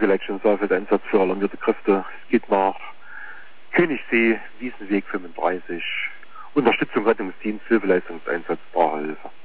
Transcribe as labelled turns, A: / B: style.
A: vielleicht schon Saalfeld-Einsatz für alarmierte Kräfte. Es geht nach Königssee, Wiesenweg 35. Unterstützung Rettungsdienst, Hilfeleistungseinsatz, Brachehilfe.